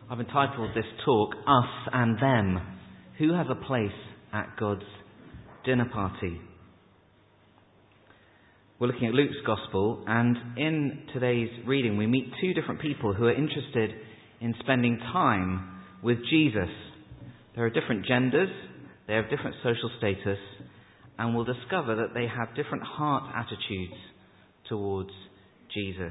I've entitled this talk, Us and Them. Who has a place at God's dinner party? We're looking at Luke's Gospel, and in today's reading we meet two different people who are interested in spending time with Jesus. There are different genders, they have different social status, and we'll discover that they have different heart attitudes towards Jesus.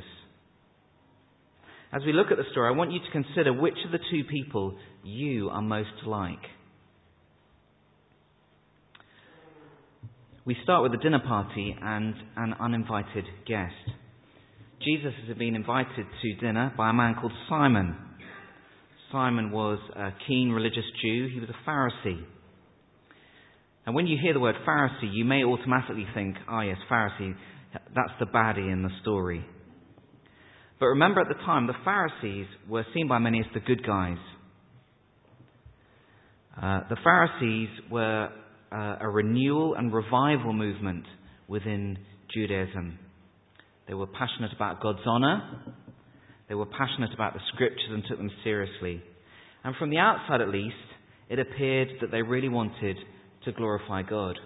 As we look at the story, I want you to consider which of the two people you are most like. We start with a dinner party and an uninvited guest. Jesus has been invited to dinner by a man called Simon. Simon was a keen religious Jew. He was a Pharisee. And when you hear the word Pharisee, you may automatically think, yes, Pharisee, that's the baddie in the story. But remember, at the time, the Pharisees were seen by many as the good guys. The Pharisees were a renewal and revival movement within Judaism. They were passionate about God's honour. They were passionate about the scriptures and took them seriously. And from the outside, at least, it appeared that they really wanted to glorify God.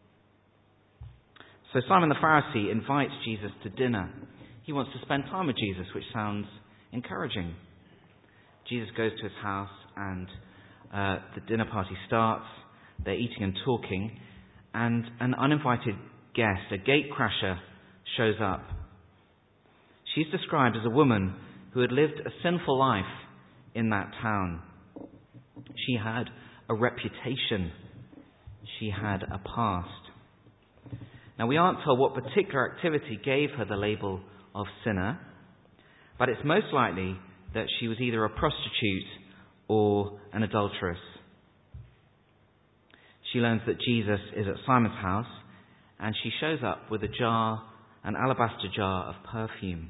So Simon the Pharisee invites Jesus to dinner. He wants to spend time with Jesus, which sounds encouraging. Jesus goes to his house and the dinner party starts. They're eating and talking, and an uninvited guest, a gatecrasher, shows up. She's described as a woman who had lived a sinful life in that town. She had a reputation. She had a past. Now, we aren't told what particular activity gave her the label of sinner, but it's most likely that she was either a prostitute or an adulteress. She learns that Jesus is at Simon's house, and she shows up with an alabaster jar of perfume.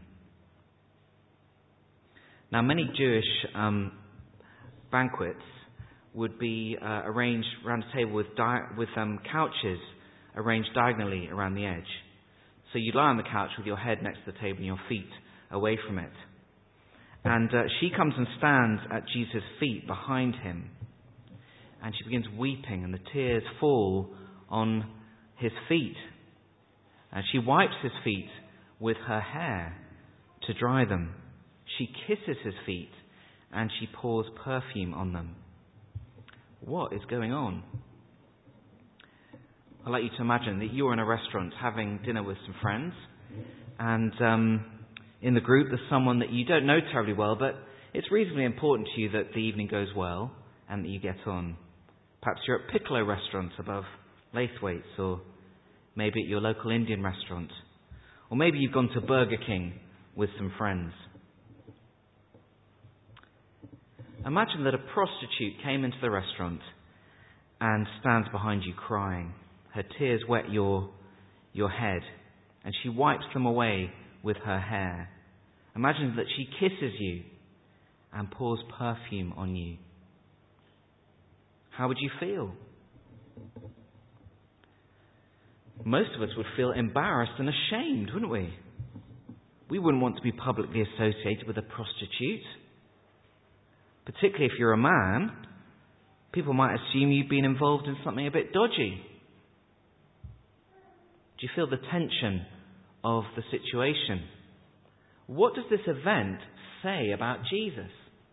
Now, many Jewish banquets would be arranged around a table with couches arranged diagonally around the edge. So you'd lie on the couch with your head next to the table and your feet away from it. And she comes and stands at Jesus' feet behind him. And she begins weeping, and the tears fall on his feet. And she wipes his feet with her hair to dry them. She kisses his feet, and she pours perfume on them. What is going on? I'd like you to imagine that you're in a restaurant having dinner with some friends, and in the group there's someone that you don't know terribly well, but it's reasonably important to you that the evening goes well and that you get on. Perhaps you're at Piccolo restaurant above Laithwaite's, or maybe at your local Indian restaurant, or maybe you've gone to Burger King with some friends. Imagine that a prostitute came into the restaurant and stands behind you crying. Her tears wet your head, and she wipes them away with her hair. Imagine that she kisses you and pours perfume on you. How would you feel? Most of us would feel embarrassed and ashamed, wouldn't we? We wouldn't want to be publicly associated with a prostitute. Particularly if you're a man, people might assume you've been involved in something a bit dodgy. Do you feel the tension of the situation? What does this event say about Jesus?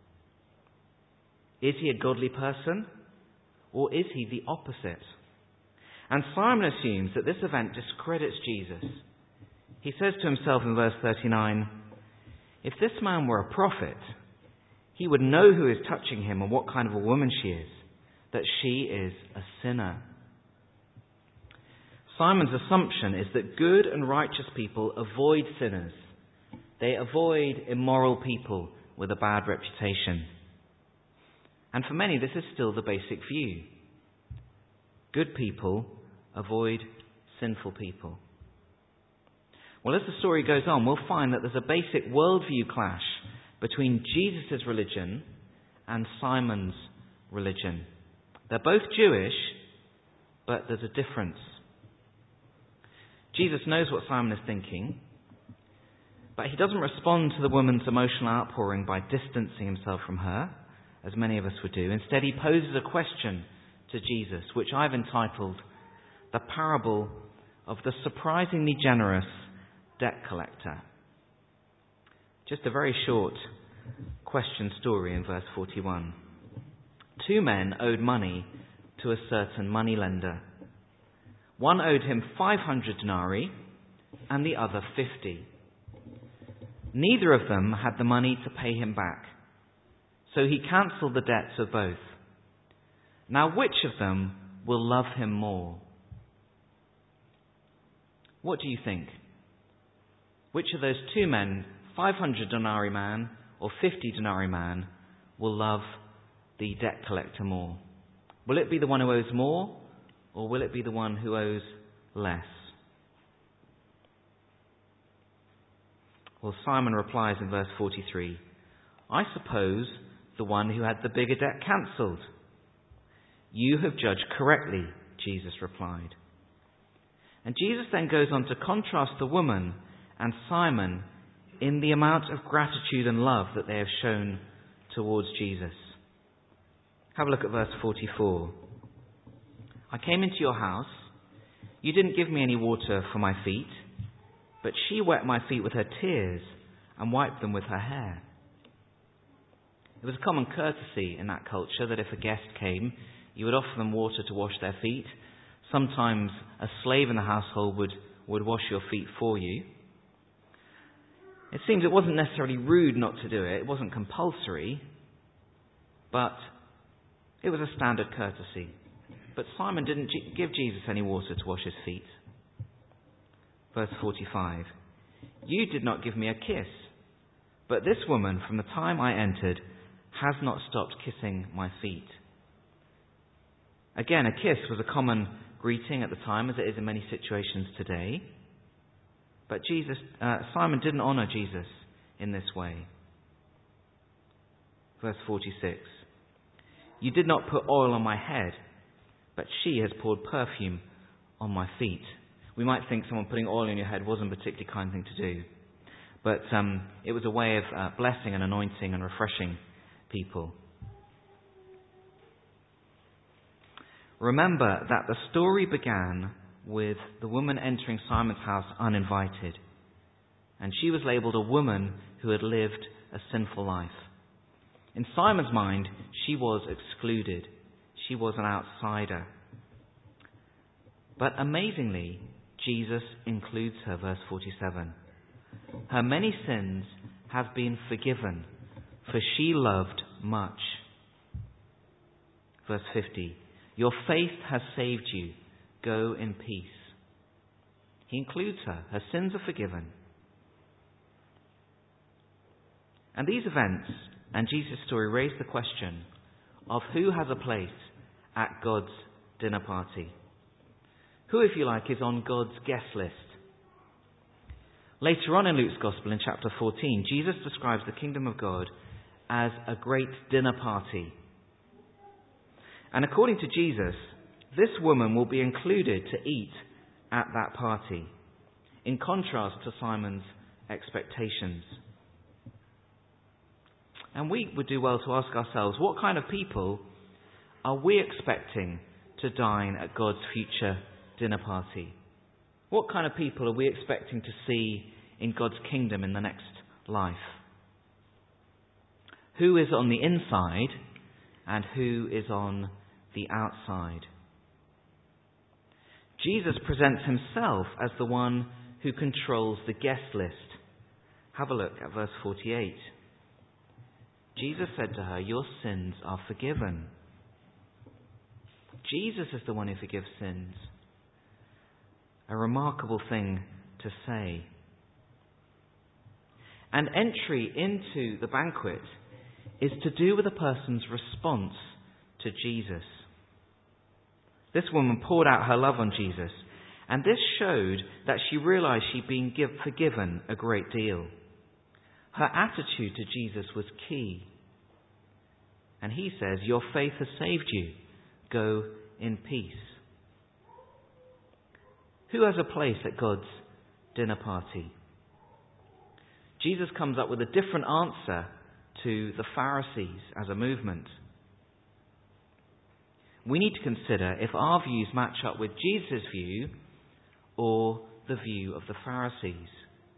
Is he a godly person, or is he the opposite? And Simon assumes that this event discredits Jesus. He says to himself in verse 39, if this man were a prophet, he would know who is touching him and what kind of a woman she is, that she is a sinner. Simon's assumption is that good and righteous people avoid sinners. They avoid immoral people with a bad reputation. And for many, this is still the basic view. Good people avoid sinful people. Well, as the story goes on, we'll find that there's a basic worldview clash between Jesus' religion and Simon's religion. They're both Jewish, but there's a difference. Jesus knows what Simon is thinking, but he doesn't respond to the woman's emotional outpouring by distancing himself from her. as many of us would do. Instead, he poses a question to Jesus, which I've entitled The Parable of the Surprisingly Generous Debt Collector. Just a very short question story in verse 41. 2 men owed money to a certain moneylender. One owed him 500 denarii and the other 50. Neither of them had the money to pay him back, so he cancelled the debts of both. Now which of them will love him more? What do you think? Which of those 2 men, 500 denarii man or 50 denarii man, will love the debt collector more? Will it be the one who owes more, or will it be the one who owes less? Well, Simon replies in verse 43, I suppose the one who had the bigger debt cancelled. You have judged correctly, Jesus replied. And Jesus then goes on to contrast the woman and Simon in the amount of gratitude and love that they have shown towards Jesus. Have a look at verse 44. I came into your house. You didn't give me any water for my feet, but she wet my feet with her tears and wiped them with her hair. It was a common courtesy in that culture that if a guest came, you would offer them water to wash their feet. Sometimes a slave in the household would wash your feet for you. It seems it wasn't necessarily rude not to do it. It wasn't compulsory, but it was a standard courtesy. But Simon didn't give Jesus any water to wash his feet. Verse 45. You did not give me a kiss, but this woman from the time I entered has not stopped kissing my feet. Again, a kiss was a common greeting at the time, as it is in many situations today. But Simon didn't honour Jesus in this way. Verse 46. You did not put oil on my head, but she has poured perfume on my feet. We might think someone putting oil on your head wasn't a particularly kind thing to do. But it was a way of blessing and anointing and refreshing people. Remember that the story began with the woman entering Simon's house uninvited. And she was labelled a woman who had lived a sinful life. In Simon's mind, she was excluded. She was an outsider. But amazingly, Jesus includes her, verse 47. Her many sins have been forgiven, for she loved much. Verse 50. Your faith has saved you. Go in peace. He includes her. Her sins are forgiven. And these events and Jesus' story raise the question of who has a place at God's dinner party. Who, if you like, is on God's guest list? Later on in Luke's Gospel, in chapter 14, Jesus describes the kingdom of God as a great dinner party. And according to Jesus, this woman will be included to eat at that party, in contrast to Simon's expectations. And we would do well to ask ourselves, what kind of people are we expecting to dine at God's future dinner party? What kind of people are we expecting to see in God's kingdom in the next life? Who is on the inside and who is on the outside? Jesus presents himself as the one who controls the guest list. Have a look at verse 48. Jesus said to her, your sins are forgiven. Jesus is the one who forgives sins. A remarkable thing to say. And entry into the banquet is to do with a person's response to Jesus. This woman poured out her love on Jesus, and this showed that she realized she'd been forgiven a great deal. Her attitude to Jesus was key. And he says, your faith has saved you. Go in peace. Who has a place at God's dinner party? Jesus comes up with a different answer to the Pharisees as a movement. We need to consider if our views match up with Jesus' view or the view of the Pharisees.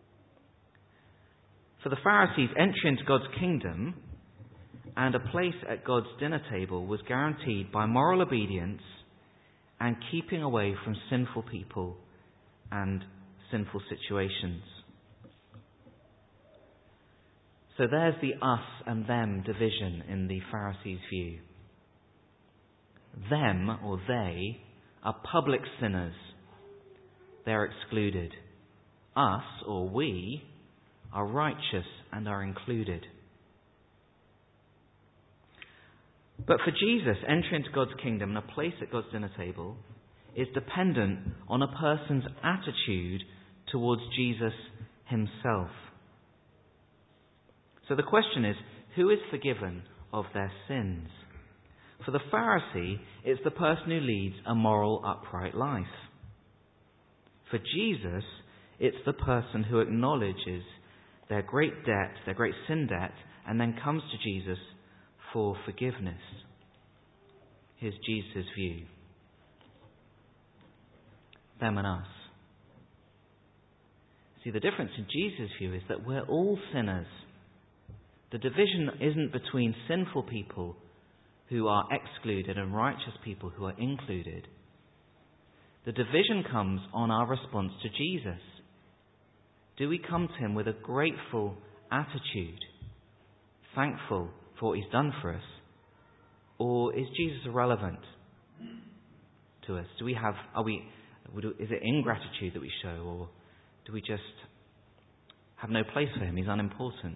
For the Pharisees, entry into God's kingdom and a place at God's dinner table was guaranteed by moral obedience and keeping away from sinful people and sinful situations. So there's the us and them division in the Pharisees' view. Them, or they, are public sinners. They're excluded. Us, or we, are righteous and are included. But for Jesus, entry into God's kingdom and a place at God's dinner table is dependent on a person's attitude towards Jesus himself. So the question is, who is forgiven of their sins? For the Pharisee, it's the person who leads a moral, upright life. For Jesus, it's the person who acknowledges their great debt, their great sin debt, and then comes to Jesus for forgiveness. Here's Jesus' view. Them and us. See, the difference in Jesus' view is that we're all sinners. The division isn't between sinful people who are excluded and righteous people who are included. The division comes on our response to Jesus. Do we come to him with a grateful attitude, thankful for what he's done for us? Or is Jesus irrelevant to us? Is it ingratitude that we show, or do we just have no place for him? He's unimportant.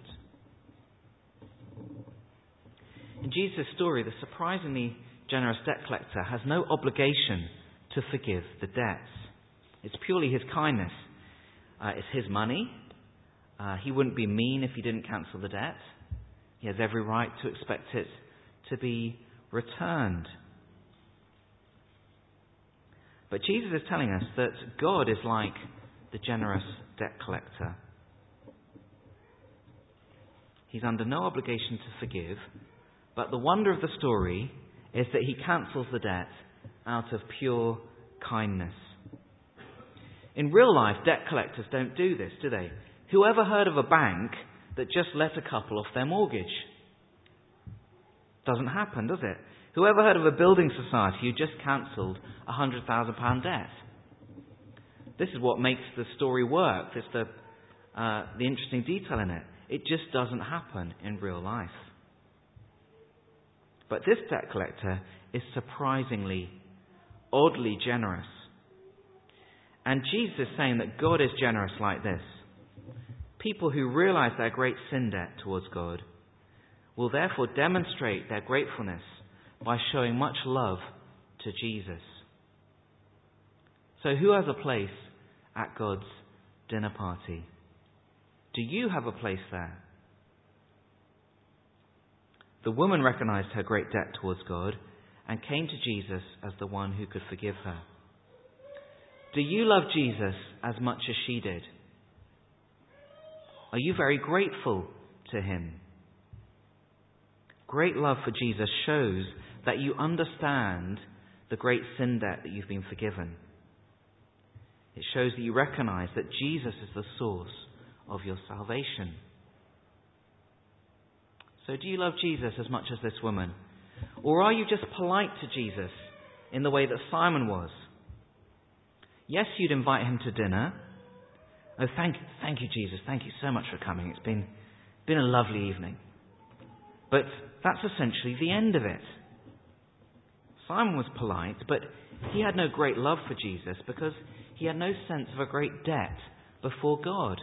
In Jesus' story, the surprisingly generous debt collector has no obligation to forgive the debts. It's purely his kindness. It's his money. He wouldn't be mean if he didn't cancel the debt. He has every right to expect it to be returned. But Jesus is telling us that God is like the generous debt collector. He's under no obligation to forgive, but the wonder of the story is that he cancels the debt out of pure kindness. In real life, debt collectors don't do this, do they? Whoever heard of a bank that just let a couple off their mortgage? Doesn't happen, does it? Whoever heard of a building society who just cancelled a £100,000 debt? This is what makes the story work. It's the interesting detail in it. It just doesn't happen in real life. But this debt collector is surprisingly, oddly generous. And Jesus is saying that God is generous like this. People who realize their great sin debt towards God will therefore demonstrate their gratefulness by showing much love to Jesus. So who has a place at God's dinner party? Do you have a place there? The woman recognized her great debt towards God and came to Jesus as the one who could forgive her. Do you love Jesus as much as she did? Are you very grateful to him? Great love for Jesus shows that you understand the great sin debt that you've been forgiven. It shows that you recognize that Jesus is the source of your salvation. So do you love Jesus as much as this woman? Or are you just polite to Jesus in the way that Simon was? Yes, you'd invite him to dinner. Oh, thank you, Jesus. Thank you so much for coming. It's been a lovely evening. But that's essentially the end of it. Simon was polite, but he had no great love for Jesus because he had no sense of a great debt before God.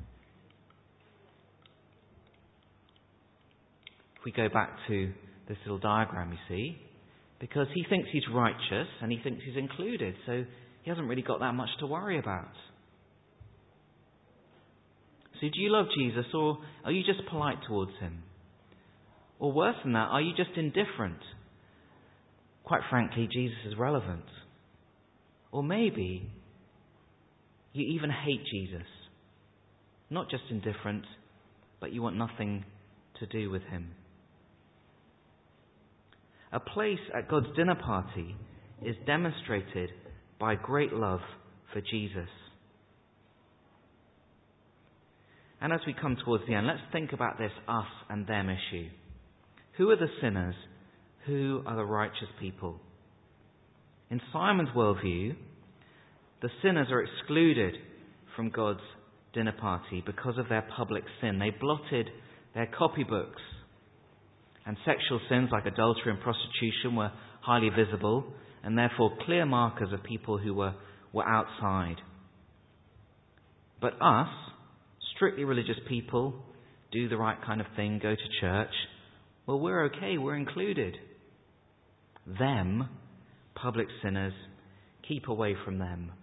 If we go back to this little diagram, you see, because he thinks he's righteous and he thinks he's included, so he hasn't really got that much to worry about. So do you love Jesus, or are you just polite towards him? Or worse than that, are you just indifferent? Quite frankly, Jesus is relevant. Or maybe you even hate Jesus. Not just indifferent, but you want nothing to to do with him. A place at God's dinner party is demonstrated by great love for Jesus. And as we come towards the end, let's think about this us and them issue. Who are the sinners? Who are the righteous people? In Simon's worldview, the sinners are excluded from God's dinner party because of their public sin. They blotted their copybooks, and sexual sins like adultery and prostitution were highly visible, and therefore clear markers of people who were outside. But us, strictly religious people, do the right kind of thing, go to church, well, we're okay, we're included. Them, public sinners, keep away from them.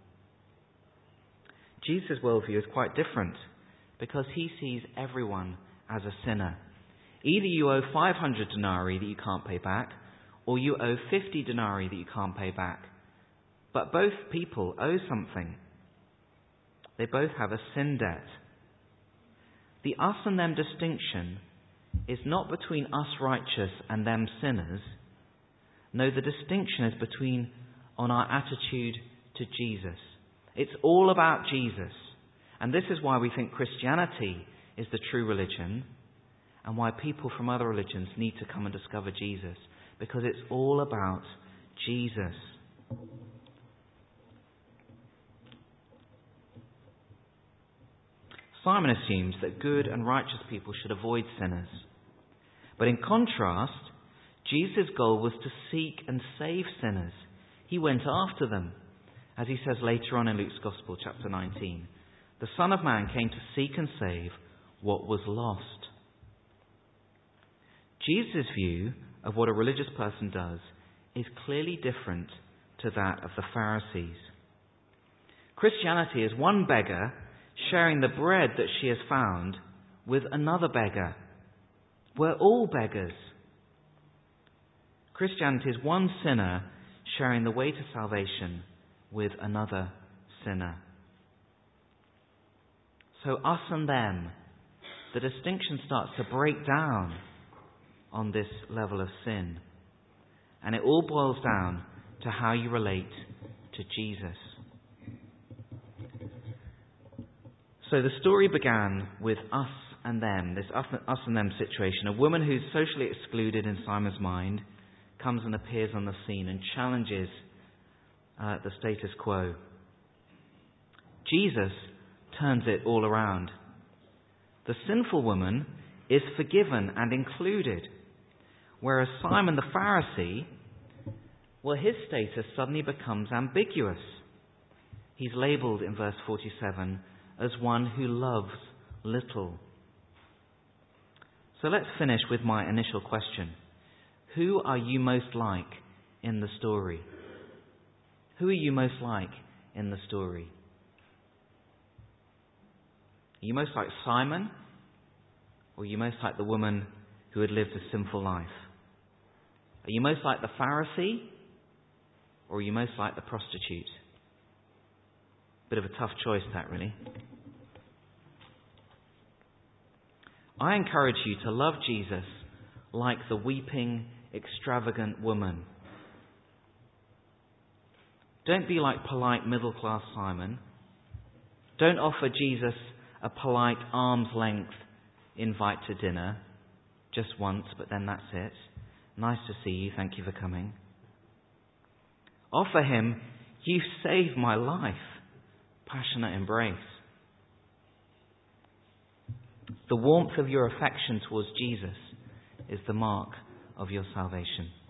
Jesus' worldview is quite different because he sees everyone as a sinner. Either you owe 500 denarii that you can't pay back, or you owe 50 denarii that you can't pay back. But both people owe something. They both have a sin debt. The us and them distinction is not between us righteous and them sinners. No, the distinction is on our attitude to Jesus. It's all about Jesus. And this is why we think Christianity is the true religion, and why people from other religions need to come and discover Jesus, because it's all about Jesus. Simon assumes that good and righteous people should avoid sinners. But in contrast, Jesus' goal was to seek and save sinners. He went after them. As he says later on in Luke's Gospel, chapter 19, the Son of Man came to seek and save what was lost. Jesus' view of what a religious person does is clearly different to that of the Pharisees. Christianity is one beggar sharing the bread that she has found with another beggar. We're all beggars. Christianity is one sinner sharing the way to salvation with another sinner. So us and them, the distinction starts to break down on this level of sin. And it all boils down to how you relate to Jesus. So the story began with us and them, this us and them situation. A woman who's socially excluded in Simon's mind comes and appears on the scene and challenges the status quo. Jesus turns it all around. The sinful woman is forgiven and included, whereas Simon the Pharisee, well, his status suddenly becomes ambiguous. He's labelled in verse 47 as one who loves little. So let's finish with my initial question. Who are you most like in the story? Who are you most like in the story? Are you most like Simon? Or are you most like the woman who had lived a sinful life? Are you most like the Pharisee? Or are you most like the prostitute? Bit of a tough choice, that, really. I encourage you to love Jesus like the weeping, extravagant woman. Don't be like polite middle-class Simon. Don't offer Jesus a polite arm's length invite to dinner, just once, but then that's it. Nice to see you, thank you for coming. Offer him, you saved my life, passionate embrace. The warmth of your affection towards Jesus is the mark of your salvation.